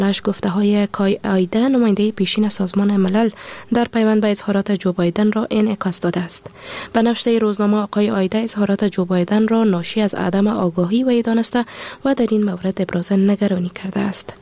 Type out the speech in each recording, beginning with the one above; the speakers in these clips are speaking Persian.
نش گفته های کای آیده نماینده پیشین سازمان ملل در پیوند به اظهارات جو بایدن را انعکاس داده است. به نوشته روزنامه آقای آیده اظهارات جو بایدن را ناشی از عدم آگاهی وی دانسته و در این مورد ابراز نگرانی کرده است.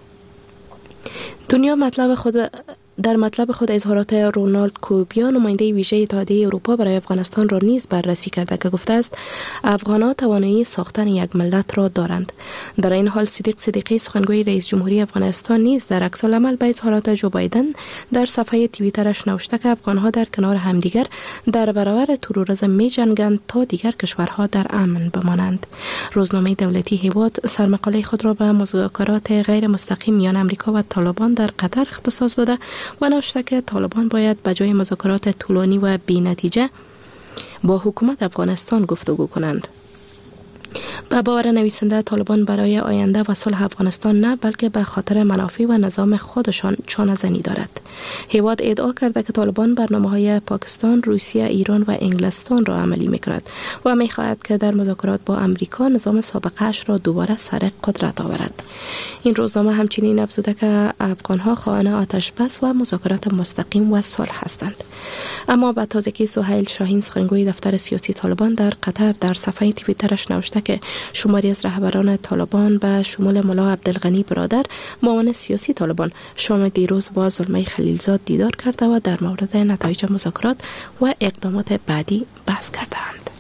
دنیا در مطلب خود اظهارات رونالد کوبیا نماینده ویژه اتحادیه اروپا برای افغانستان را نیز بررسی کرده که گفته است افغان‌ها توانایی ساختن یک ملت را دارند. در این حال صدیق صدیقی سخنگوی رئیس جمهوری افغانستان نیز در عکس العمل به اظهارات جو بایدن در صفحه توییترش نوشته که افغان‌ها در کنار همدیگر در برابر تروریسم می‌جنگند تا دیگر کشورها در امن بمانند. روزنامه دولتی هیواد سرمقاله خود را به مذاکرات غیر مستقیم میان آمریکا و طالبان در قطر اختصاص داده و نوشته که طالبان باید به جای مذاکرات طولانی و بی‌نتیجه با حکومت افغانستان گفتگو کنند. به باور نویسنده طالبان برای آینده و صلح افغانستان نه بلکه به خاطر منافع و نظام خودشان چانه زنی دارد. هیواد ادعا کرده که طالبان برنامه‌های پاکستان، روسیه، ایران و انگلستان را عملی می‌کند و می‌خواهد که در مذاکرات با امریکا نظام سابقه‌اش را دوباره سر قدرت آورد. این روزنامه همچنین افزوده که افغان‌ها خواهان آتش بس و مذاکرات مستقیم و صلح هستند. اما به تازگی سهیل شاهین سخنگوی دفتر سیاسی طالبان در قطر در صفحه توییترش نوشته که شماری از رهبران طالبان به شمول ملا عبدالغنی برادر معاون سیاسی طالبان شام دیروز با زلمه خلیلزاد دیدار کرده و در مورد نتایج مذاکرات و اقدامات بعدی بحث کردند.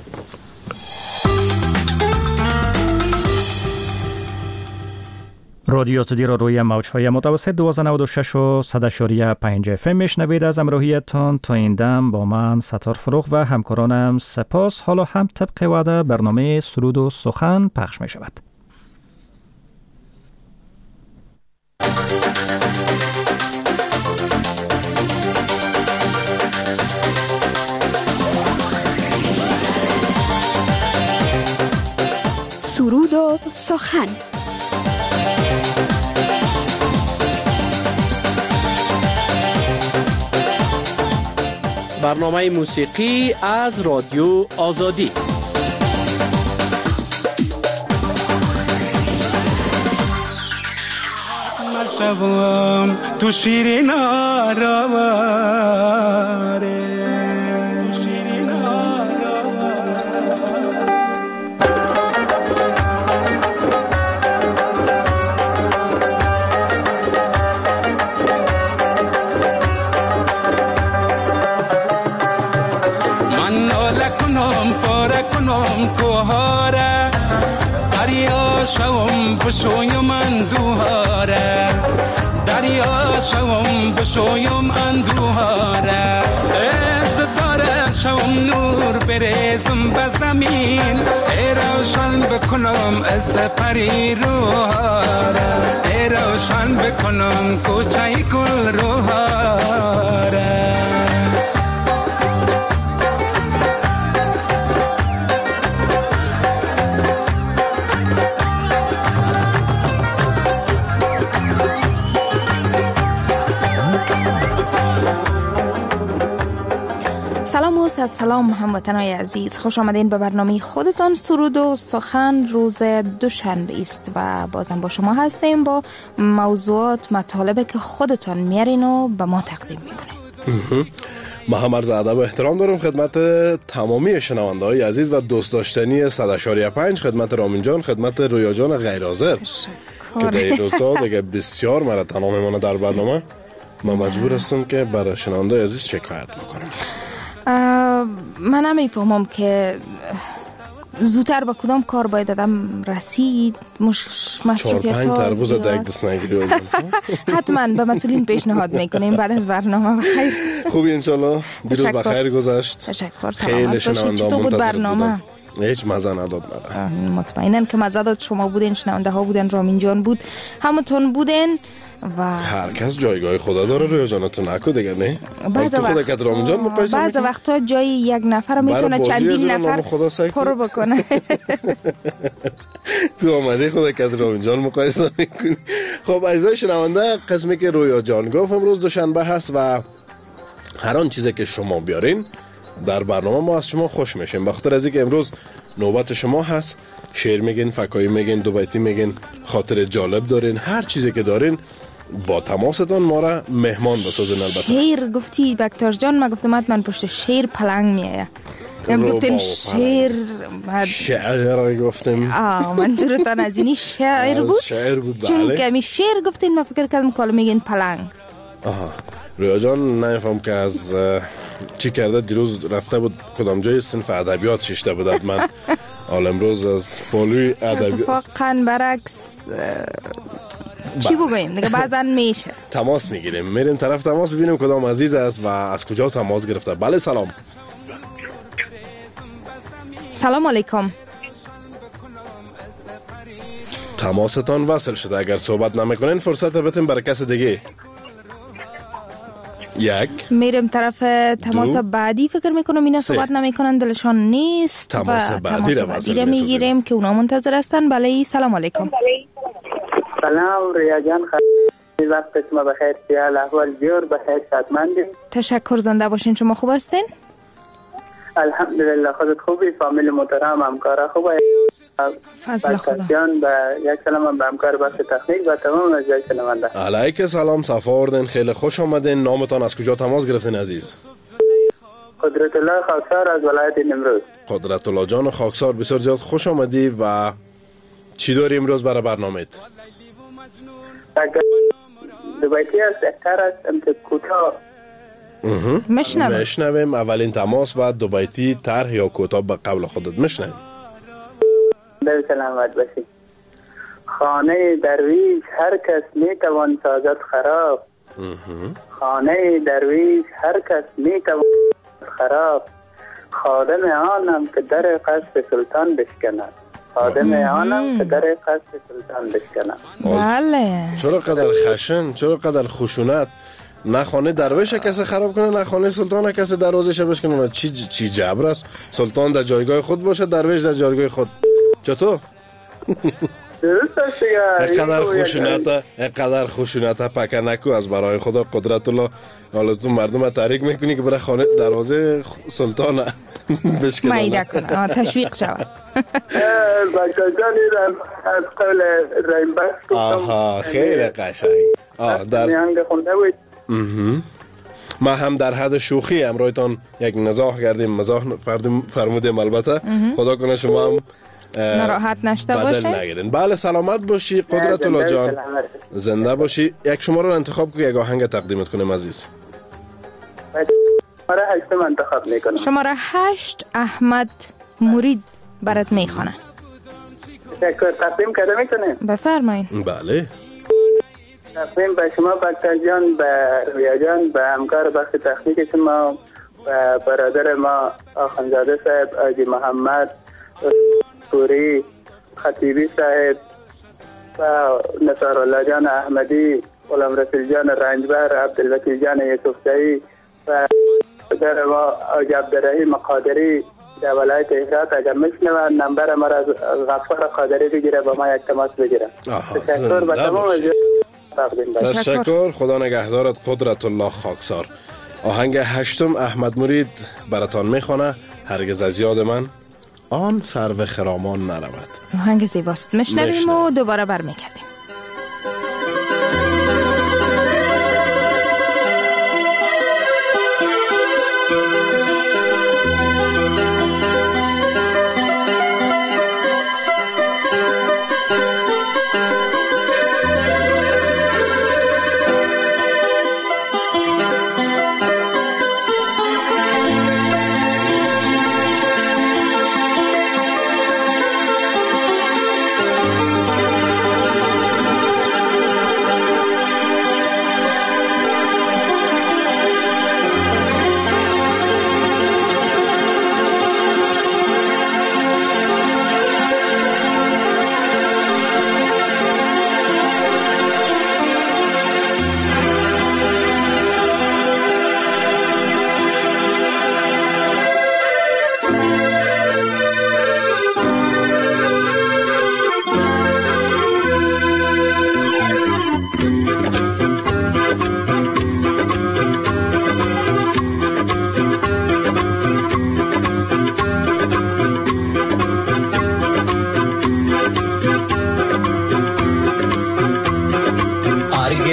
رادیو تودی را روی موج‌های متوسط 1296 و 100.5 FM میشنوید. از همراهیتان تا این دم با من ستار فروغ و همکارانم سپاس. حالا هم طبق وعده برنامه سرود و سخن پخش می شود. سرود و سخن. برنامه موسیقی از رادیو آزادی. نشوام تو شیرین آرواره کوهاره دریا شوم بشویم اندوهاره دریا شوم بشویم اندوهاره ستاره شوم نور بریزم به زمین ای روشن بکنم از پری روهاره ای روشن بکنم کوچه گل روهاره. سلام و صد سلام هموطنان عزیز، خوش آمدین به برنامه خودتان سرود و سخن. روز دوشنبه است و بازم با شما هستیم با موضوعات مطالبی که خودتان میارین و به ما تقدیم میکنین. ما هم عرض ادب و احترام دارم خدمت تمامی شنونده های عزیز و دوست داشتنی 100.5، خدمت رامین جان، خدمت رویا جان غیر حاضر که در این روزا دیگه بسیار مرا تنها میمونه در برنامه. ما مجبور هستم که برای شنونده عزیز شکایت بکنم. من نمیفهمم که زودتر به کدام کار باید آدم رسید. مصروفیت 4-5 تربوز دیگه دست نگیری. حتما به مسئولین پیشنهاد میکنیم بعد از برنامه. بخیر خوبی انشالله دیروز بخیر گذشت. تشکر. خیلی شنونده ها منتظر بودن. هیچ مزه نداد مرا. مطمئنن که مزه داد. شما بودین، شنونده ها بودن، رامین جان بود، همتون بودین و هر کس جایگاه خدا داره. رویا جانتون نکو دیگه نه. بعض وقتا جای یک نفر میتونه چندین نفر پر بکنه. تو آمده خدا که رامین جان مقایسه میکنی. خب عزیزای شنونده، قسمی که رویا جان گفت امروز دوشنبه هست و هر آن چیزی که شما بیارین در برنامه ما از شما خوش میشیم. بخاطر از اینکه امروز نوبت شما هست شعر میگین، فکایی میگین، دو بیتی میگین، خاطر جالب دارین، هر چیزی که دارین با تماستان ما را مهمان بسازین. البته شعر گفتی بکتار جان، ما گفتم من پشت شعر پلنگ میایه. هم گفتین شعر شعر گفتیم. منظورتان از اینی شعر بود؟ شعر بود، بله. چون کمی شعر گفتین من فکر کردم کالا میگین پلنگ. رویا جان نمیفهم که از چی کرده، دیروز رفته بود کدام جای صنف ادبیات ششته بود. من حال امروز از پالوی ادبیات اتفاقا برعکس چی بگویم دیگه بعضا میشه. تماس میگیریم، میریم طرف تماس ببینیم کدام عزیز است و از کجا تماس گرفته. بله سلام. سلام علیکم. تماستان وصل شده، اگر صحبت نمیکنین فرصت بتیم برای کس دیگه. یک میریم طرف تماس بعدی، فکر میکنم اینا صحبت نمیکنن دلشان نیست. تماس بعدی رو میگیریم که اونا منتظر هستن. بله سلام علیکم. سلام ریا جان، خیلی وقت شما بخیر، سیال احوال جور بخیر، شادمندیم. تشکر، زنده باشین. شما خوب هستین؟ الحمدلله. خودت خوبی؟ فامیل محترم، همکارا خوبه؟ فضل خدا. جان و یک سلام به همکار بخش تکنیک و تمام اجزای شنونده. علیک سلام، صفا آوردین، خیلی خوش آمدین. نامتان از کجا تماس گرفتین عزیز؟ قدرت الله خاکسار از ولایت نیمروز. قدرت الله جان خاکسار، بسیار زیاد خوش آمدی. و چی داری امروز برای برنامه‌ت؟ دو بیتی است، اختر است، کوتاه مشنویم. اولین تماس و دو بیتی طرح یا کوتاه به قبل خودت مشنویم. به سلامت باشی. خانه درویش هر کس میتوان سازد خراب. خانه درویش هر کس میتوان خراب. خادم آنم که در قصر سلطان بشکند. خادم آنم که در قصر سلطان بشکند. بله. چرا قدر خشن، چرا قدر خشونت؟ نه خانه درویش کسی خراب کنه، نه خانه سلطان کسی دروازش بشکنه. چی جبر است؟ سلطان در جایگاه خود باشه، درویش در جایگاه خود. چطور؟ درست است دیگه. اینقدر خشونت پکر نکو از برای خدا. قدرت الله، حالا تو مردم تحریک میکنی که برای خانه دروازه سلطان بشکنه، مایده کنه، تشویق شود. بکتاجانی از قول ریمبست. آها خیلی قشنگ. در میانگ خونده بود. ما هم در حد شوخی امرویتان یک نزاح کردیم، مزاح فرمودیم. البته خدا کنه شما هم ناراحت نشته باشین. بله سلامت باشی قدرت الله جان، زنده باشی. یک شماره رو انتخاب کنی، یک آهنگ تقدیمت کنیم عزیز. شماره 8 انتخاب میکنم. شماره 8 احمد مرید برات میخونه. تشکر. تقدیم کرده میکنیم. بفرمایید. بله. تقدیم به شما بکتر جان، به رویا جان، به همکار بخش تکنیک شما، و برادر ما آخوندزاده صاحب، آجی محمد پوری، خطیبی صاحب و نصارالله جان احمدی، غلام رسول جان رنجبر، عبدالوکیل جان یوسفزئی و برادر ما آجی عبدالرحیم قادری در ولایت هرات. اگر میشنوند نمبر ما را از غفار قادری بگیره، با ما یک تماس بگیره. تشکر به تمام تشکر. خدا نگهدارت قدرت الله خاکسار. آهنگ 8 احمد مرید براتان میخونه. هرگز از یاد من آن سرو خرامان نرود. آهنگ زیباست، میشنویم و دوباره برمیگردیم.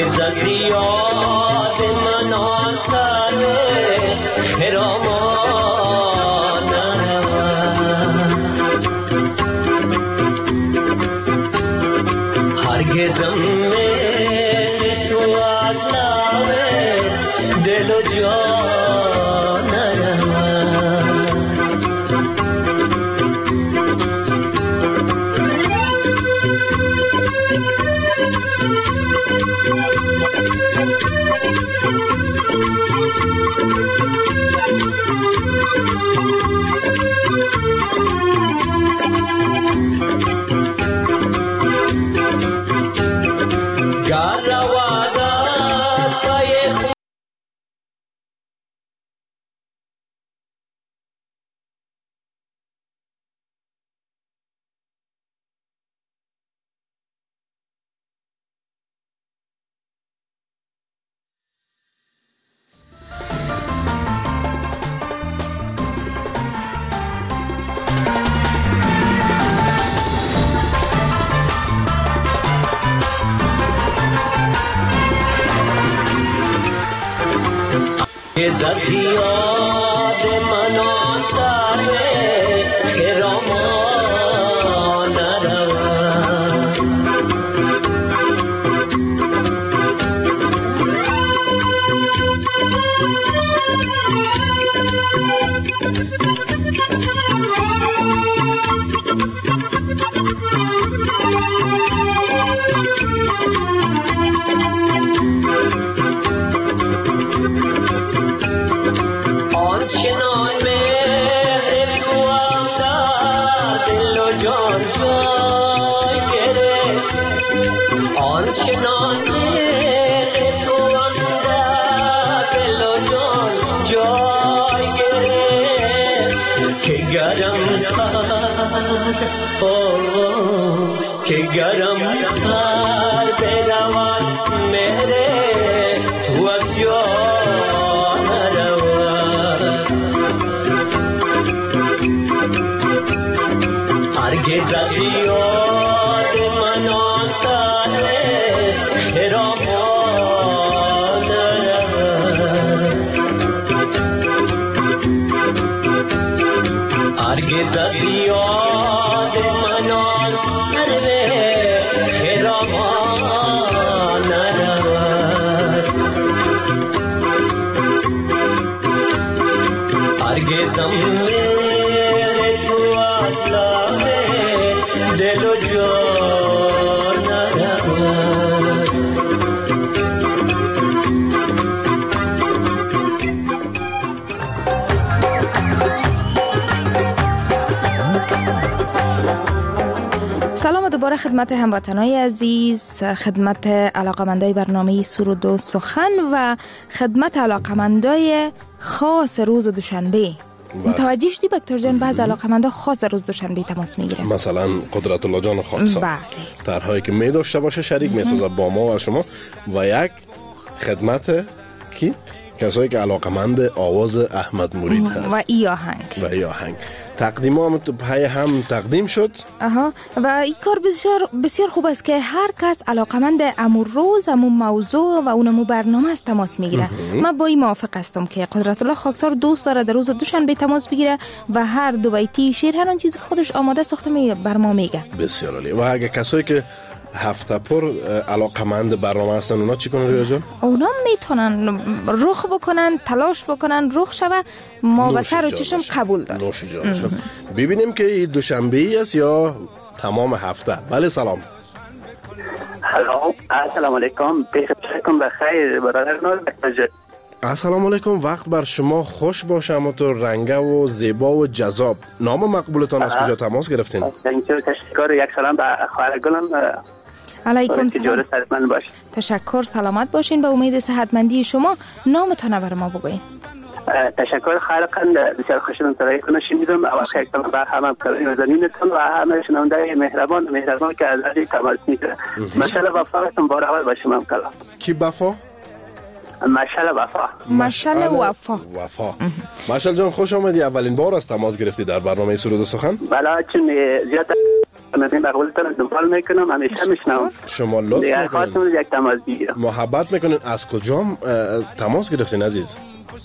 هرگز از یاد من آن سر خرامان نرود، هرگزم میل تو از لب دل و جان نرود. از یاد من آن سر خرامان نرود، آنچنان مهر توام در دل و جان جای گرفت، آنچنان مهر توام در دل و جان جای گرفت که گرم که گرم سر بروان مهر تو از جان نرود، هرگز از یاد من آن سر خرامان نرود، هرگز از یاد من آن سر خرامان نرود، هرگزم میل تو از لب دل و جان نرود. سلام دوباره خدمت هموطنای عزیز، خدمت علاقمندای برنامه سرود و سخن و خدمت علاقمندای خاص روز دوشنبه. متوجه شدی دکتر جان بعض علاقمندا خاص روز دوشنبه تماس میگیرن، مثلا قدرت الله جان خاکسار. بله. طرحهایی که می داشته باشه شریک میسازه با ما و شما و یک خدمت کی؟ کسایی که علاقمند آواز احمد مرید هست و ای آهنگ تقدیم هم تو پای هم تقدیم شد. و این کار بسیار بسیار خوب است که هر کس علاقمند امو روز امو موضوع و اونمو برنامه است تماس میگیره. من با این موافق هستم که قدرت الله خاکسار دوست داره در روز دوشنبه تماس بگیره و هر دو بیتی شعر هر آن چیزی که خودش آماده ساخته بر ما میگه. بسیار عالی. و اگه کسایی که هفته پر علاقمند برنامه هستن اونا چی کنن ریا جان؟ اونا میتونن رخ بکنن، تلاش بکنن رخ شوه، ما و سر و چشم قبول داریم. نوشی جان. ببینیم که این دوشنبه است یا تمام هفته. بله سلام. السلام علیکم. بخیر بخیر برادر ناز. السلام علیکم. وقت بر شما خوش باشه، اما تو رنگه و زیبا و جذاب. نام مقبولتان از کجا تماس گرفتین؟ تشکر. یک سلام به خواهر گلم. علیکم سلام. تشکر. سلامت باشین. به امید صحتمندی شما. نامتان بر ما بگوین. تشکر خالقاً. بسیار خوشحالم ترایی کنم شمیدم و خیلی با همه نازنینتون و همه شنونده مهربان که از عزیز تماس میگیره. ماشاءالله وفا هستم بار اول با شما کلا. کی وفا؟ ماشاءالله وفا. ماشاءالله جان خوش آمدی. اولین بار است تماس گرفتی در برنامه سرود و سخن؟ بله چون زیاد برنامه مقبولتان دنبال میکنم، همیشه میشنم. شما لطف میکنید یک تماس بگیرم. محبت میکنین. از کجا تماس گرفتین عزیز؟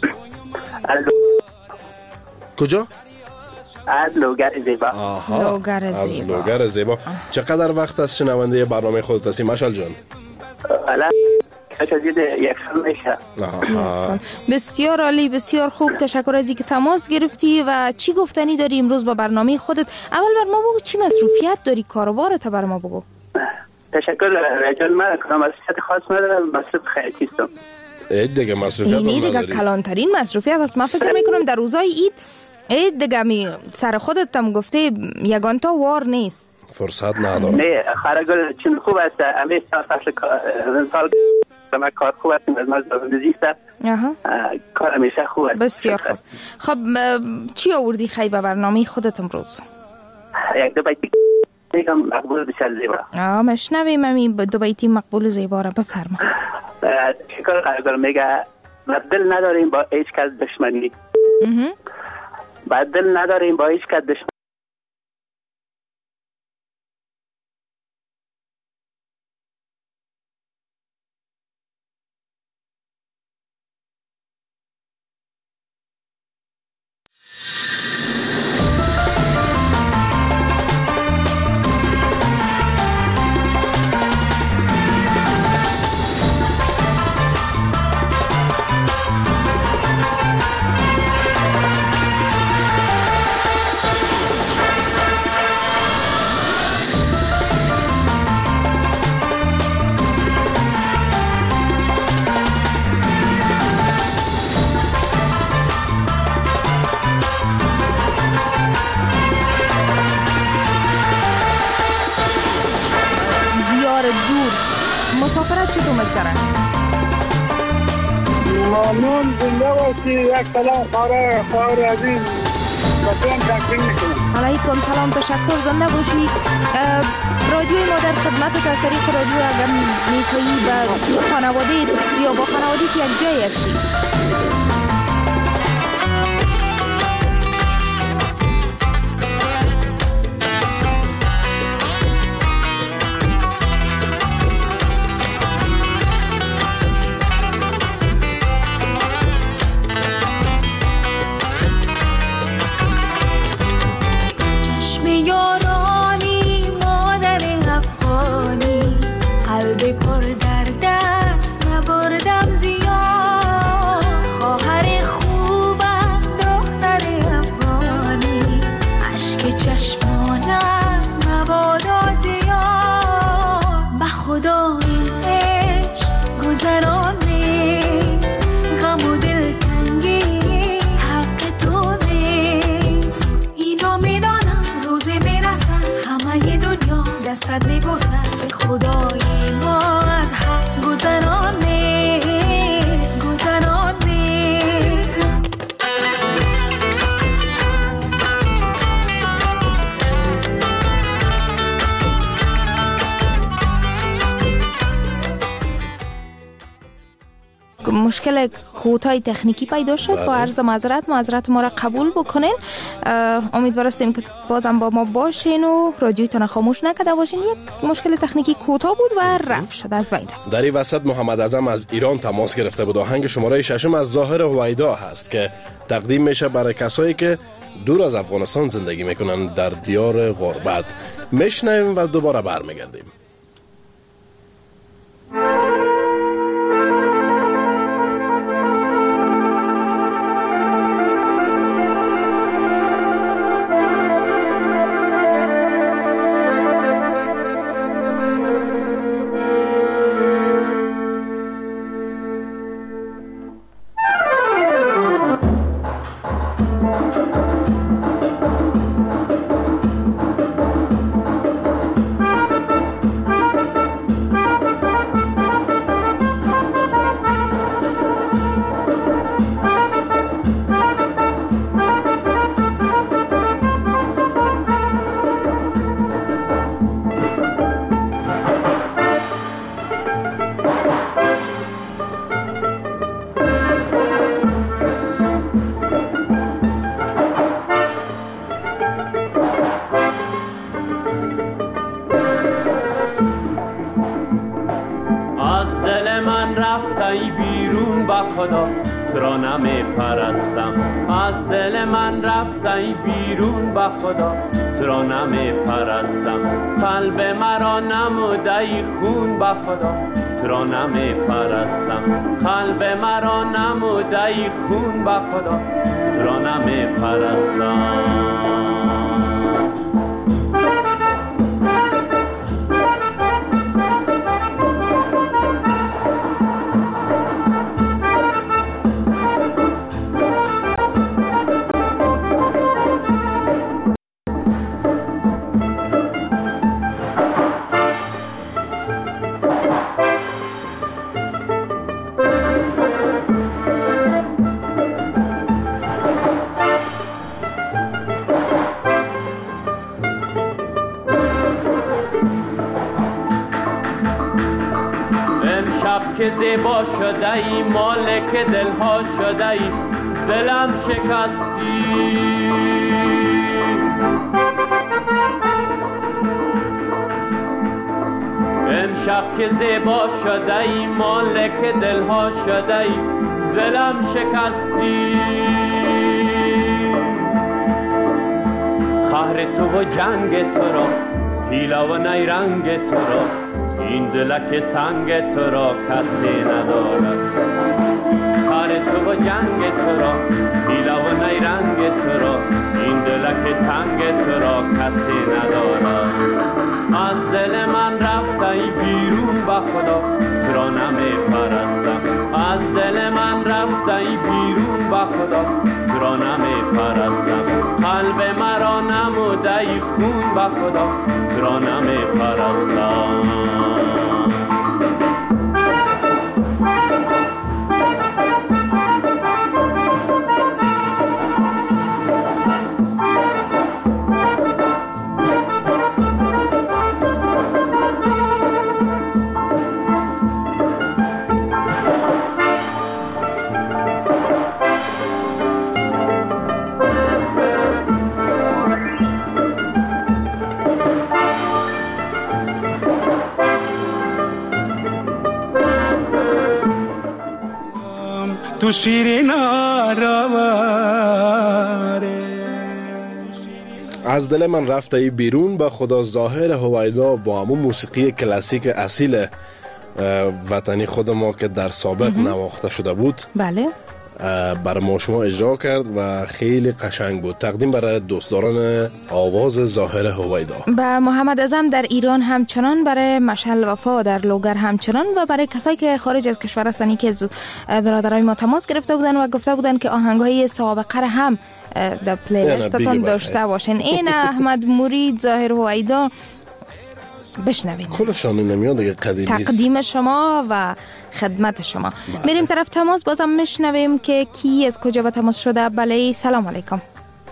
کجا؟ از لوگر زیبا. از لوگر زیبا. چقدر وقت از شنونده برنامه خودت هستی مشعل جان؟ الان شدید یک سال میشه. بسیار عالی، بسیار خوب. تشکر از اینکه تماس گرفتی. و چی گفتنی داری امروز با برنامه خودت؟ اول بر ما بگو چی مصروفیت داری، کاروبارت بر ما بگو. تشکر رجال، من مصروفیت خاص ندارم، مصروف خیلی هستم. عید دیگه مصروفیت اینی دیگه کلانترین مصروفیت است. من فکر میکنم در روزای عید دیگه سر خودت هم گفته یگان تا وار نیست، فرصت ندارم. نه خرگل چون خوب است، همه فصل سال ما کار خوب است، از مزدوری است. کار همیشه خوب است. بسیار خوب. خب چی آوردی خی به برنامه خودت امروز؟ یک دو بیتی میگم مقبول بسیار زیبا. مشنویم همین دو بیتی مقبول زیبا را بفرما. شکر خرگل میگه دل نداریم با هیچ کس دشمنی. دل نداریم با هیچ کس دشمنی. مسافرت چطور مگذره؟ ممنون، زنده باشی. یک سلام خواهر عزیز بطورم تقدیم میکنم. علیکم سلام، تشکر، زنده باشی. رادیوی ما در خدمت از طریق رادیو اگر میخوایی به خانواده یا با خانواده که یک جای هستی. مشکل کوتاه تکنیکی پیدا شد. با عرض معذرت ما را قبول بکنین. امیدوار هستیم که بازم با ما باشین و رادیویتون خاموش نکرده باشین. یک مشکل تکنیکی کوتاه بود و رفع شد، از بین رفت. در این وسط محمد اعظم از ایران تماس گرفته بود. آهنگ شماره 6 از ظاهر هویدا هست که تقدیم میشه برای کسایی که دور از افغانستان زندگی میکنن در دیار غربت. میشنویم و دوباره برمیگردیم. رفت ای بیرون با خدا تو را نمی پرستم از دل من رفت ای بیرون با خدا تو را نمی پرستم قلب مرا نمود ای خون با خدا تو را نمی پرستم قلب مرا نمود ای خون با خدا تو را نمی پرستم که زیبا شده ای مالک دلها شده ای دلم شکستی امشب که زیبا شده ای مالک دلها شده ای دلم شکستی قهر تو و جنگ تو را حیله و نیرنگ تو را این دلک سنگ تو را کسی ندارد قهر تو و جنگ تو را حیله و نیرنگ تو را این دلک سنگ تو را کسی ندارد از دل من رفت ای بیرون با خدا تو را نمی پرستم از دل من رفت ای بیرون با خدا تو را نمی پرستم قلب مرا نمود ای خون با خدا تو را نمی پرستم تو شیرین آراواره از دل من رفت ای بیرون با خدا ظاهر هویدا با همون موسیقی کلاسیک اصیل وطنی خود ما که در سابق نواخته شده بود بله برای ما شما اجرا کرد و خیلی قشنگ بود. تقدیم برای دوستداران آواز ظاهر هویدا. با محمد اعظم در ایران همچنان، برای مشعل وفا در لوگر همچنان و برای کسایی که خارج از کشور هستند که برادرای ما تماس گرفته بودن و گفته بودن که آهنگ‌های سابقه هم در پلی لیستتون داشته باشین. این احمد مرید ظاهر هویدا بشنوین. کلشان نمیاد دیگه، قدیمی تقدیم شما و خدمت شما. میریم طرف تماس، بازم میشنویم که کی از کجا و تماس شده. بله سلام علیکم.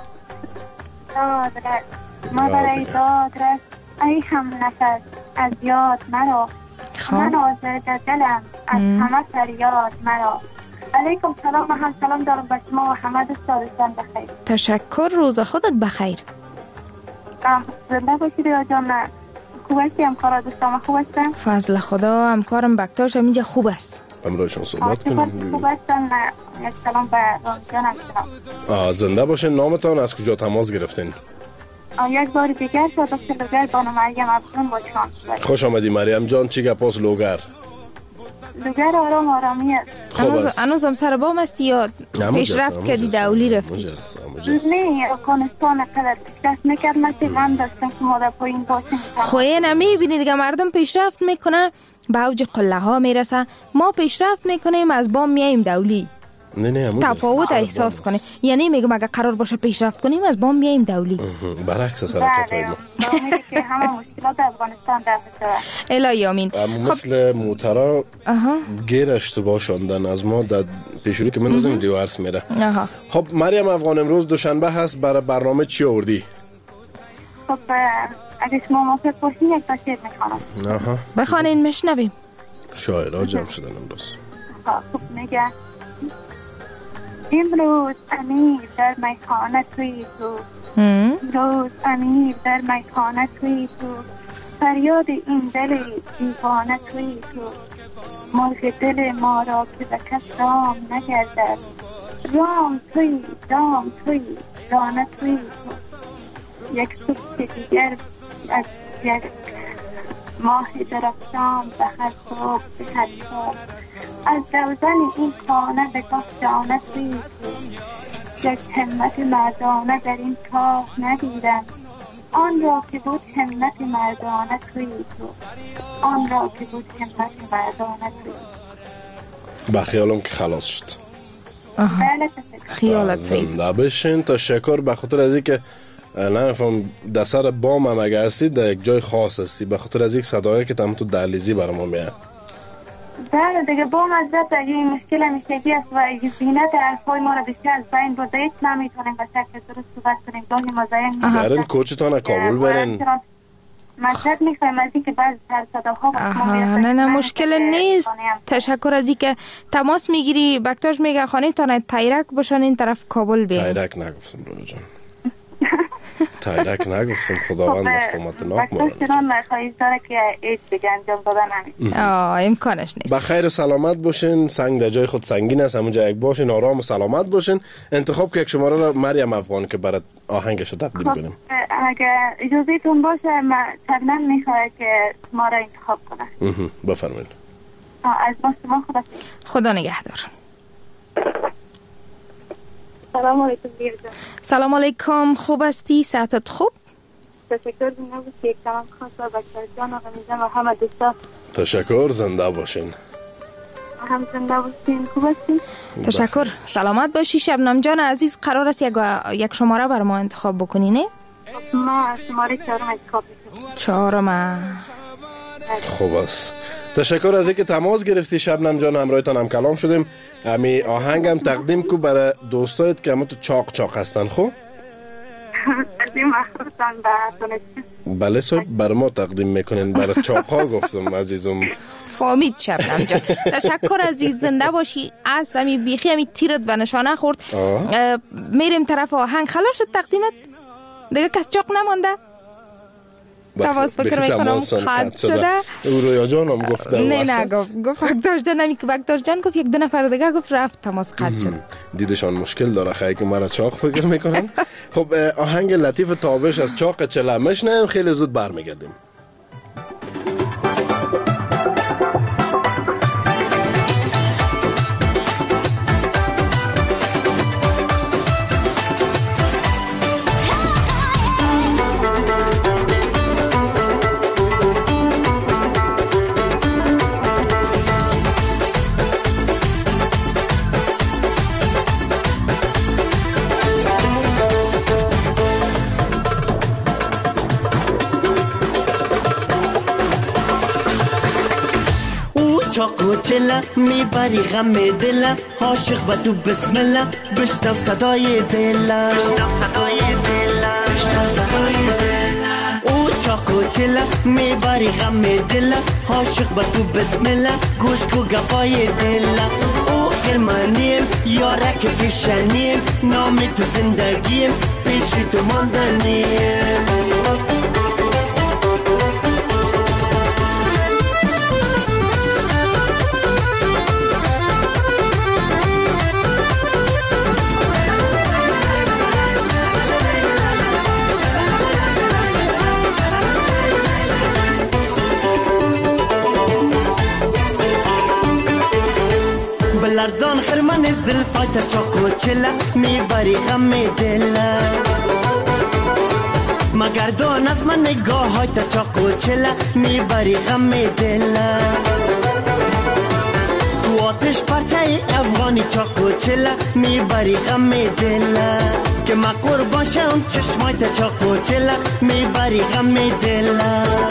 ما برای دادرس ای هم نفس از یاد مرا، من آزرده دلم از همه فریاد مرا. علیکم سلام و هم سلام دارم به شما و همه دوستان بخیر. تشکر، روز خودت بخیر. زنده باشید یا جان. خوب هستی همکارا دوستان؟ خوب هستن؟ فضل خدا، همکارم بکتاش اینجا خوب است. امروزشون صحبت کنیم. خوب هستن. یک سلام به رامجان هم. زنده باشین. نامتان از کجا تماس گرفتین؟ یک بار دیگر شد از لوگر بانو مریم افغان با شما. خوش آمدی مریم جان. چی گپاس لوگر؟ لوگر آرام آرامی است. هنوز هم سر بام هستی یا پیشرفت کردی دولی رفتی؟ نه، افغانستان قدر پیشرفت میکرد نسی من داشتم که ما در پایین باشیم. خویه نمیبینی دیگه، مردم پیشرفت میکنه به اوج قله ها میرسه، ما پیشرفت میکنیم از بام میاییم دولی. نه تفاوت احساس کنیم. یعنی میگم اگه قرار باشه پیشرفت کنیم از بام میاییم دولی. برعکس از حرکت‌های ما. امیده که همه مشکلات افغانستان در بشه. الهی آمین. مثل موترا گیر اشتباه شوندن از ما در پیشروی که من دیو عرض میره. خب مریم افغان، امروز دوشنبه هست، برای برنامه چی آوردی؟ خب اگه شما موافق باشین یک تا شعر میخوانم. بخوانین میشنویم. شاعرها جمع شدن امروز. خب میگه امروز امیر در میخانه توی تو، امروز امیر در میخانه توی تو، فریاد این دل دیوانه توی تو، مرغ دل ما را که به کس رام نگردد. رام توی دانه توی تو. یک صبح دیگر از یک ماه درفتان به هر صبح به هر صبح. از دوزن این خانه به گفت جانه توی تو. یک همت مردانه در این کار ندیدم. آن را که بود همت مردانه توی تو. آن را که بود همت مردانه توی تو. با خیالم که خلاص شد. خیالت زنده بشین. تشکر به خاطر از اینکه نمیفهم در سر بام هم اگر هستی در یک جای خاص هستی، به خاطر از یک صدایی که تمام تو دهلیزی برای ما میاد. بله دیگه بام از ذات اگه این مشکل همیشگی است و اگه زینت حرفای ما را بسیار از بین برده، هیچ نمیتونیم به شکل درست صحبت کنیم. گاهی مزاحم میشه. برین کوچتان کابل برین. مشهد میخوایم از اینکه بعضی صداها نه مشکل نیست. تشکر از اینکه تماس میگیری. بکتاش میگه خانه تانه تایرک باشن این طرف کابل بیاین. تایرک نگفتم رویا جان. تایرک نگفتم. خداوند مستومت ناک ما. بکتاش چنان نخواهیز داره که ایت بگه انجام دادن همین. امکانش نیست. بخیر و سلامت باشین. سنگ در جای خود سنگین است، همونجا یک باشین. آرام و سلامت باشین. انتخاب که یک شماره را مریم افغان که برات آهنگش رو تقدیم کنیم. اگر اجازهتون باشه من شبنم میخواه که ما را انتخاب کنه. بفرمایید. از ما خدا نگهدار. سلام علیکم بیرجان. سلام علیکم. خوب هستی؟ صحتت خوب؟ تشکر. زنده باشی. یک کلام خاص و بکتر جان آقا میزم و همه دوستا. تشکر. زنده باشین. هم زنده باشین. خوب هستی؟ تشکر. سلامت باشی. شبنم جان عزیز قرار است یک شماره بر ما انتخاب بکنی نه؟ ما شماره 4 انتخاب میکنم. 4. خوب است. تشکر از اینکه تماس گرفتی شبنم جان. همراهتان هم کلام شدیم. امی آهنگم تقدیم کو برای دوستایت که همه تو چاق هستن. خب تقدیم اخرتان به بله صاحب بر ما تقدیم میکنین. برای چاقا گفتم عزیزم. فامید شبنم جان. تشکر عزیز. زنده باشی. اصلا می بیخی همی تیرت به نشانه خورد. میریم طرف آهنگ. خلاص شد تقدیمت دیگه. کس چاق نمانده. تماس فکر میکنم قطع شده. رویا جان هم گفته. نه گفت بکتاش جان نمی که بکتاش جان گفت یک دو نفر دیگه گفت رفت تماس قطع شد. دیدشان مشکل داره خیلی که مرا چاق فکر میکنن. خب آهنگ لطیف تابش از چاق چلمش نه خیلی زود برمیگردیم. چلا میبری غم دلم عاشق با تو بسم الله بشنو صدای دلم او چاکو چلا میبری غم دلم عاشق با تو بسم الله گوش کو گپای دلم او خرمانیم یارک فیشنیم نامی تو زندگیم پیشی تو ماندنیم لرزان خرمن زلفات چاکو چلا میبری غم دلم مگردان از من نگاه های تا چاکو چلا میبری غم دلم تو آتش پرچه افغانی چاکو چلا میبری غم دلم که ما قربان شم چشمای تا چاکو چلا میبری غم دلم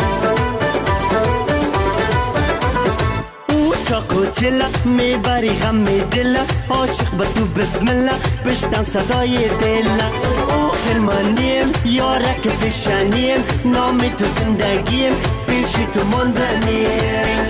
چاکو چلا میبری غم دلم عاشق با تو بسم الله بشتم صدای دلم او خلمانیم یارک فشانیم نامی تو زندگیم پیشی تو ماندنیم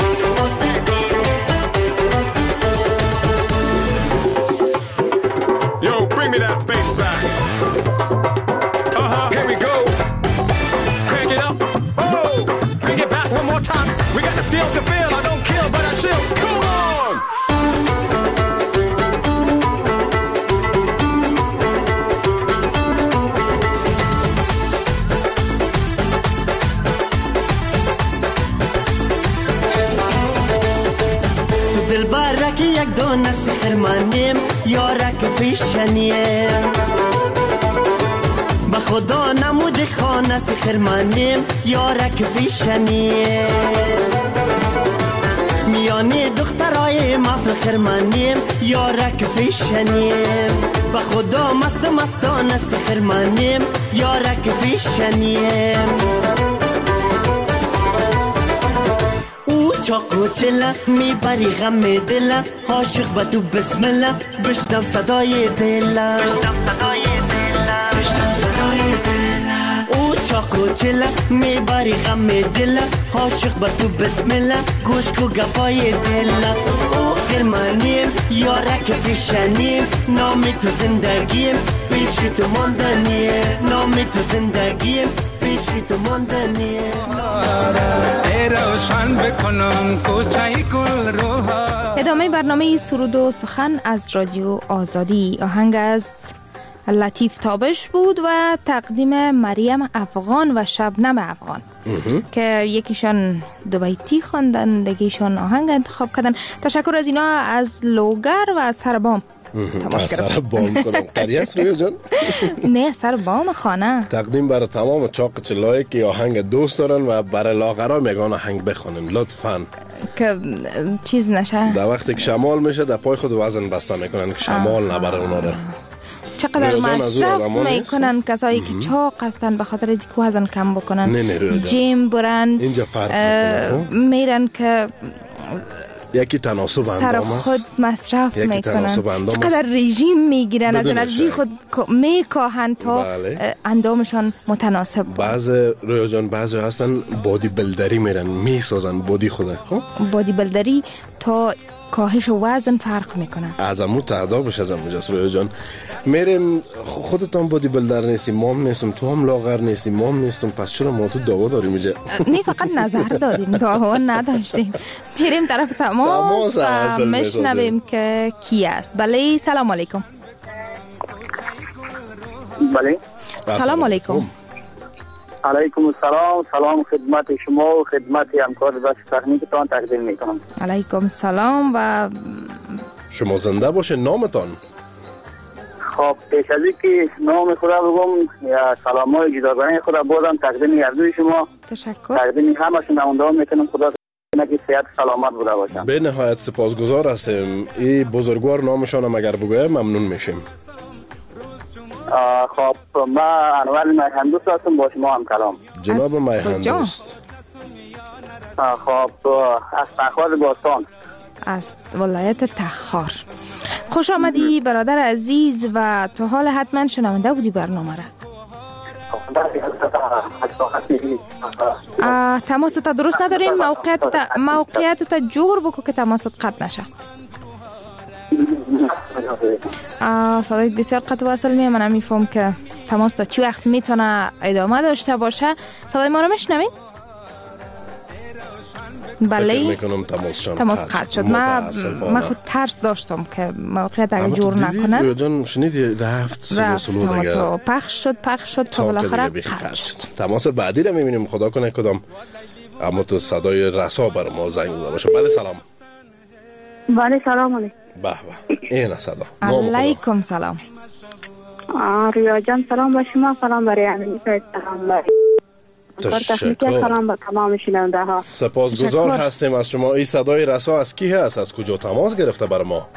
Yo, bring me that bass back. Here we go. Crank it up. Oh, bring it back one more time. We got the steel to feel. I don't kill, but I chill. Come on. خدا نست خرمانیم یارک پیشنیم به خدا نمود خانه خرمانیم یارک پیشنیم میانه دخترای مفل خرمانیم یارک پیشنیم به خدا مستان است خرمانیم یارک پیشنیم او چاقو چلا میبری غم دل عاشق به تو بسم الله بشنو صدای دل او چاقو چلا میبری غم دل عاشق به تو بسم الله گوش کو گپای دل او خرمانیم یارک پیشنیم نام تو زندگیم پیش تو ماندنیم نام تو زندگیم پیش تو ماندنیم ادامه برنامه سرود و سخن از رادیو آزادی. آهنگ از لطیف تابش بود و تقدیم مریم افغان و شبنم افغان که یکیشان دو بیتی خواندن، دیگه‌شان آهنگ انتخاب کردن. تشکر از اینا، از لوگر و از سربام. سر بام کنم قریه است رویا جان؟ نه، سر بام خانه. تقدیم برای تمام چاق چلایی که آهنگ دوست دارن و برای لاغرا میگن آهنگ بخونن لطفاً که چیز نشه. در وقتی که شمال میشه در پای خود وزن بسته میکنن که شمال نبره اونا رو. چقدر مصرف میکنن کسایی که چاق هستن به خاطر اینکه وزن کم بکنن. جیم برن اینجا فرق میرن که یکی تناسب اندام سر خود مصرف میکنن، چقدر رژیم میگیرن، از انرژی خود میکاهن تا اندامشان متناسب. رویا جان بعضی هستن بادی بلدری میرن میسازن بادی خود. خب بادی بلدری تا کاهش وزن فرق میکنه. از امو تعدابش از اموجاست رویا جان. میریم خودتان بادی بلدر نیستی، مام نیستم، تو هم لاغر نیستی، مام نیستم، پس چرا ما تو دعوا داریم اینجا؟ نه، فقط نظر دادیم، دعوا نداشتیم. میریم طرف تماس و مشنویم که کی است. بله، سلام علیکم. بله، سلام علیکم. علیکم السلام. سلام خدمت شما و خدمت همکار بخش تکنیکتان تقدیم میکنم. علیکم سلام و شما زنده باشه. نامتان؟ خب پیش از اینکه نام خدا بگم یا سلامای جداگانه خدا بازم تقدیم اردوی شما. تشکر. تقدیم همه شنونده‌ها میکنم. خدا که صحت سلامت بوده باشم. به نهایت سپاسگزار هستیم. این بزرگوار نامشان هم اگر بگویم ممنون میشیم. خب ما انور میهندوست هستم، با شما هم کلام. جناب میهندوست. خب از تخار باستان، از ولایت تخار. خوش آمدی برادر عزیز و تا حال حتما شنونده بودی برنامه را. تماست درست نداریم. موقعیت تا جور بکو که تماست قطع نشه. صدایت بسیار قطع وصل میه. من میفهم که تماس تا چی وقت میتونه ادامه داشته باشه. صدای ما رو میشنوین؟ بله، تماس قطع شد. من خود ترس داشتم که موقعیت اگر جور نکنن. رویا جان شنیدی رفتم تا پخش شد تا بالاخره قطع شد. تماس بعدی رو میبینیم خدا کنه کدام. اما تو صدای رسا بر ما زنگ زده باشه. بله سلام. بله سلام علیکم. به به، این صدا. علیکم سلام. رویا جان سلام با شما، سلام برای همین سلام برای تشکر. سلام به تمام شنونده ها. سپاسگزار هستیم از شما. این صدای رسا از کی هست؟ از کجا تماس گرفته بر ما؟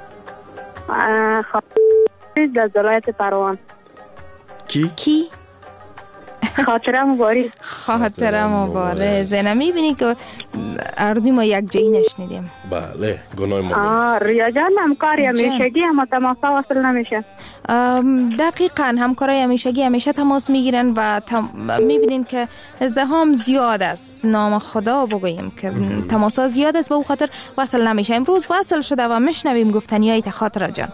در ولایت پروان. کی؟ خاطره مبارک. خاطره مبارک. زینا میبینی که اردوی ما یک جایی نشنیدیم. بله، گناه ما. ریا جان همکاری همیشگی هم تماس وصل نمیشه. دقیقاً همکارای همیشگی همیشه تماس میگیرن و میبینین که ازدحام زیاد است. نام خدا بگوییم که تماسا زیاد است و او خاطر وصل نمیشه. امروز وصل شده و میشنویم گفتنیای خاطره جان.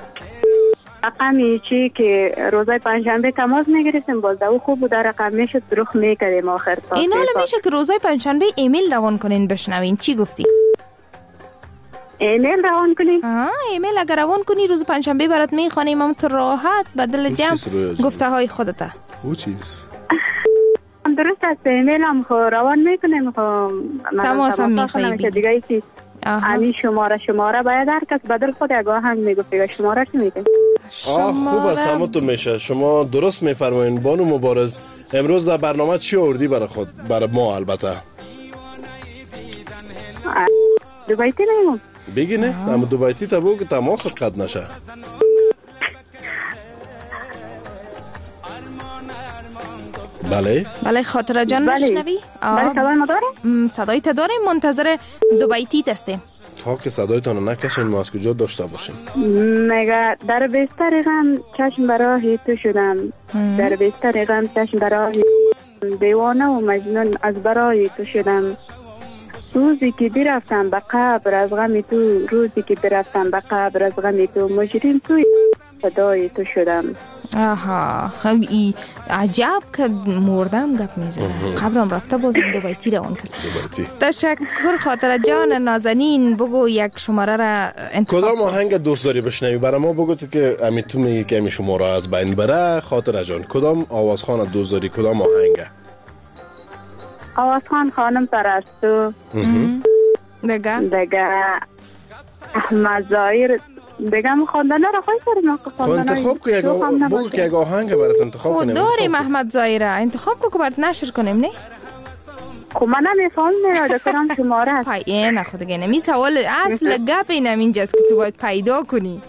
رقمی چی که روزای پنجشنبه تماس میگرفتیم باز او خوب بود، رقم میشد دروغ میکردیم آخر تا. این حالا میشه که روزای پنجشنبه ایمیل روان کنین بشنوین. چی گفتی؟ ایمیل روان کنی؟ ایمیل اگر روان کنی روز پنجشنبه برات میخوانیم هم تو راحت بدل جمع گفته های خودته. او چیز؟ درست است، ایمیل هم روان میکنیم. تماس هم میخوایی امی شماره باید هر کس بدل خود یک آهنگ میگفت شماره چی میگه؟ خوب است، همونطور میشه. شما درست میفرمایین بانو مبارز. امروز در برنامه چی آوردی برای خود؟ برای ما البته دوبایتی نمیگم بگی نه؟ اما دوبایتی تا بگو که تماست قد نشه. بله خاطره جان نشنوی؟ بله صدای ما داریم؟ صدای تا داریم، منتظر دوبایتی هستیم. تا که صدایتان نکشین ما از کجا داشته باشیم. مگه در بستر غم چشم برای تو شدم، در بستر غم چشم برای دیوانه و مجنون از برای تو شدم. روزی که برفتم به قبر از غم تو، روزی که برفتم به قبر از غم تو، مجرم توی صدای تو شدم. آها خیلی عجب که مردم گپ میزنه. قبرم رفته بازم دوبایتی روان کرد. تشکر خاطره جان نازنین. بگو یک شماره را انتخاب. کدام آهنگ دوست داری بشنوی؟ برای ما بگو تو که امیتون میگه که امی شماره از بین بره. خاطره جان کدام آوازخوان دوست داری؟ کدام آهنگ؟ آوازخوان خانم پرستو، دیگه احمد ظاهر، دیگه هم خواندنه را خواهی سرم انتخاب که بگو که یک آهنگ برات انتخاب کنیم. داریم احمد ظاهر انتخاب که برات نشر کنیم نه؟ خب من نمیفهم میراده کنم شماره هست. پایه نه خود دیگه نمی سوال اصل گپ اینم اینجاست که تو باید پیدا کنی.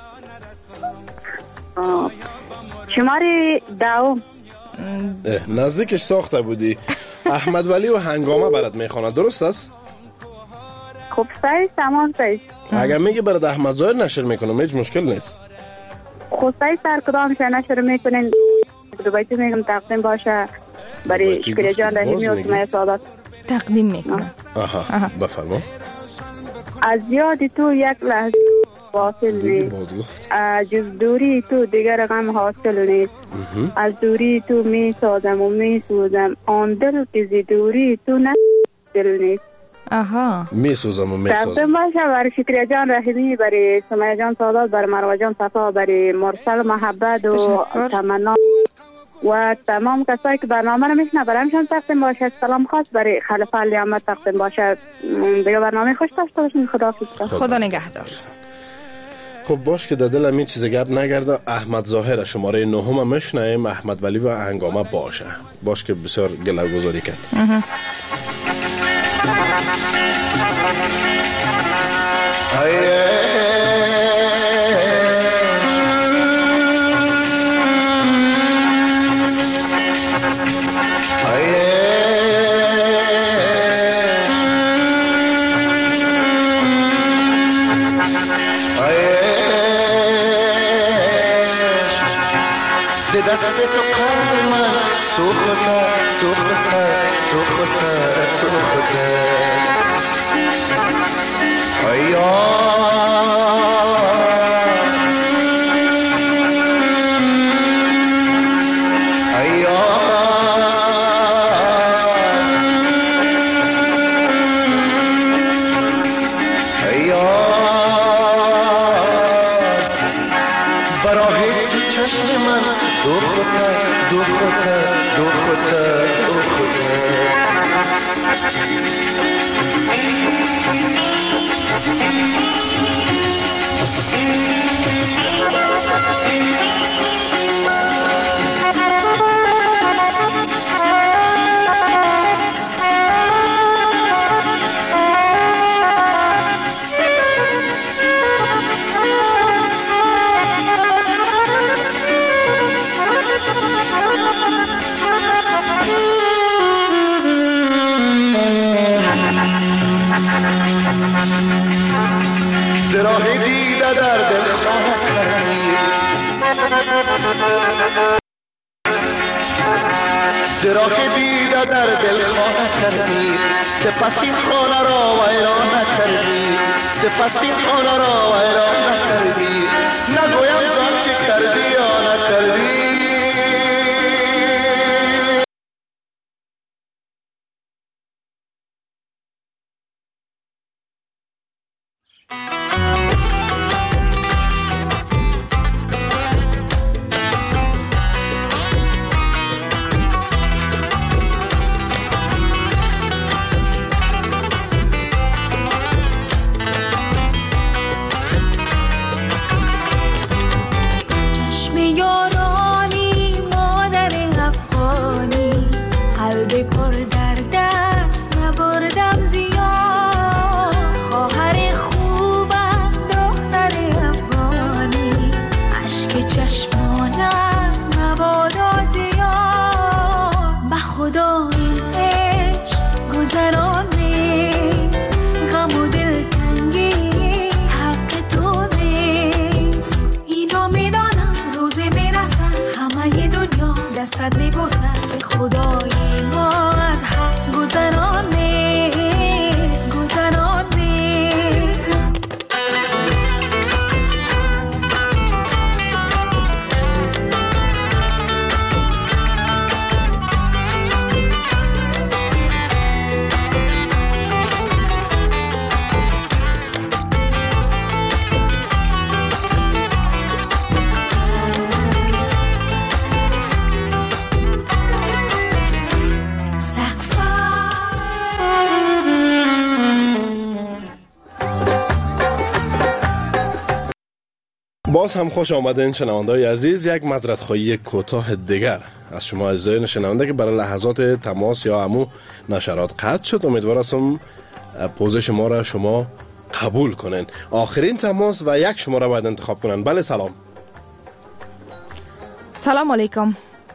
شماره دوم. نزدیکش ساخته بودی. احمد ولی و هنگامه برات میخواند، درست است؟ خب سایز تمام سایز. اگر میگه برات احمد ظاهر نشر میکنم هیچ مشکل نیست. خب سایز سر کدامش نشر میکنین؟ دوبایتی میگم تقدیم باشه برای شکریه جان رحیمی و سمیه سعادت تقدیم میکنم. آها بفرما. از یاد تو یک لحظه واصل نیست، جز دوری تو دیگر غم حاصل نیست. از دوری تو می سازم و می سوزم، آن دل که زی دوری تو نه دل نیست. می سوزم و می سوزم. تقدیم باشه برای شکریه جان رحیمی، برای سمیه جان سعادت، برای مروه جان صفا، برای مرسل محبت و تمنا و تمام کسایی که برنامه رو میشنه برای همشان تقدیم باشه. سلام خاص برای خلیفه علی احمد تقدیم باشه. دیگه برنامه خوش داشته باشین. خدا نگهدار. خب باش که در دلم این چیز گپ نگرده. احمد ظاهر شماره 9 مشنیم. احمد ولی و هنگامه باشه. باش که بسیار گلوگذاری کرد. دست تو قلب من سوخته آیا راهی دیده در دل خواهد راهی دیده در دل خواهد کردی سپس این خانه را ویران نکردی سپس این خانه را ویران نکردی نگویم زن چی کردی یا نکردی باز هم خوش آمدین شنونده‌های عزیز. یک معذرت‌خواهی کوتاه دیگر از شما عزیزان شنونده که برای لحظات تماس یا همو نشرات قطع شد. امیدوار هستم پوزش ما را شما قبول کنین. آخرین تماس و یک شماره باید انتخاب کنن. بله سلام. سلام علیکم.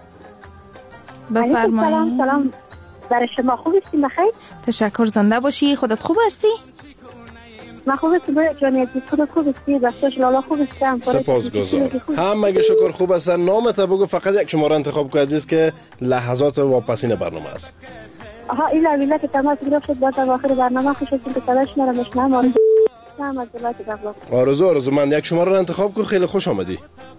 بفرمایید. سلام برای شما. خوب هستی؟ بخیر. تشکر. زنده باشی. خودت خوب هستی؟ من خوب هستم. برای جانیت خودت خوب هستی؟ بسیار لالا خوب هستم. سپاسگزار. همه شکر خوب هستن. نامت بگو، فقط یک شماره انتخاب کن عزیز که لحظات واپسین برنامه است. آها این لویله که تماس گرفت شد بعد آخر برنامه خوش هستیم که صداش مرا میشنم. آرزو من یک شماره رو انتخاب کن. خیلی خوش آمدی.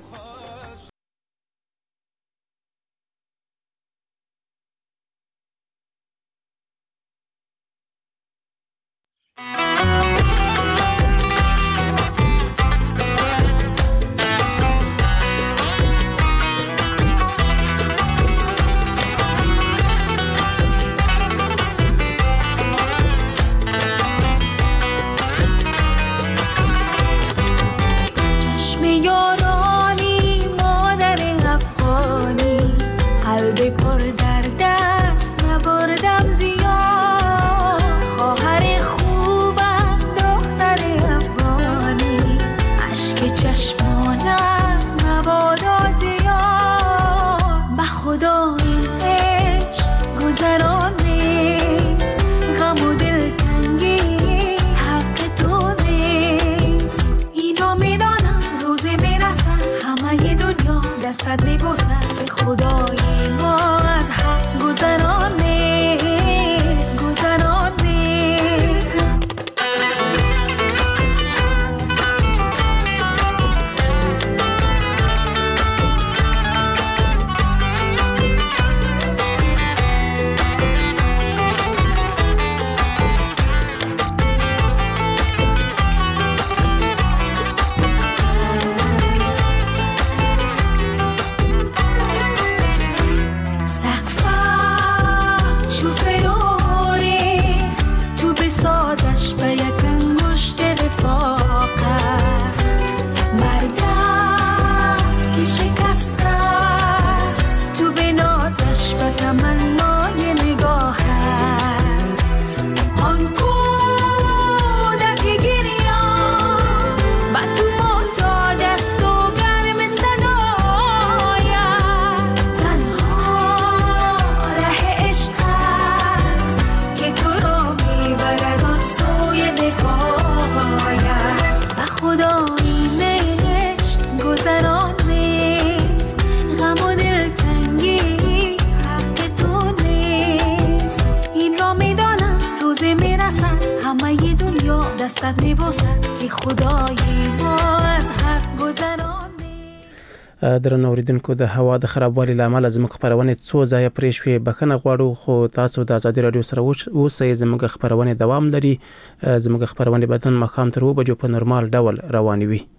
درنو اوریدونکو د هوا د خرابوالي لامل زموږ خبرونه څو ځای پرې شوې بخنه غواړو خو تاسو د ازادي رادیو سره اوسئ. زموږ خبرونه دوام لري. زموږ خبرونه بدن مخام تر 2 بجو په نورمال ډول رواني وي.